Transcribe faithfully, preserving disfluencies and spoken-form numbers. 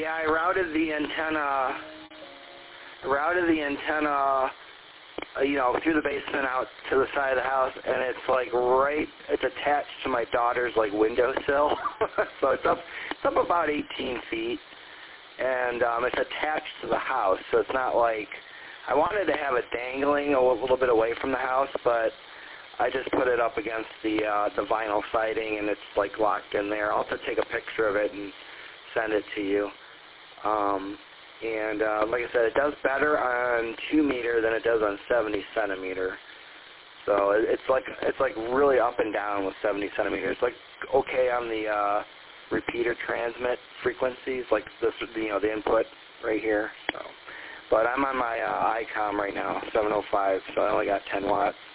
Yeah, I routed the antenna, routed the antenna, uh, you know, through the basement out to the side of the house, and it's like right, it's attached to my daughter's like windowsill. So it's up, it's up about eighteen feet, and um, it's attached to the house. So it's not like, I wanted to have it dangling a little bit away from the house, but I just put it up against the uh, the vinyl siding, and it's like locked in there. I'll have to take a picture of it and send it to you. Um, and uh, like I said, it does better on two meter than it does on seventy centimeter. So it, it's like it's like really up and down with seventy centimeter. It's like okay on the uh, repeater transmit frequencies, like this, you know, the input right here. So, but I'm on my uh, ICOM right now, seven oh five, so I only got ten watts.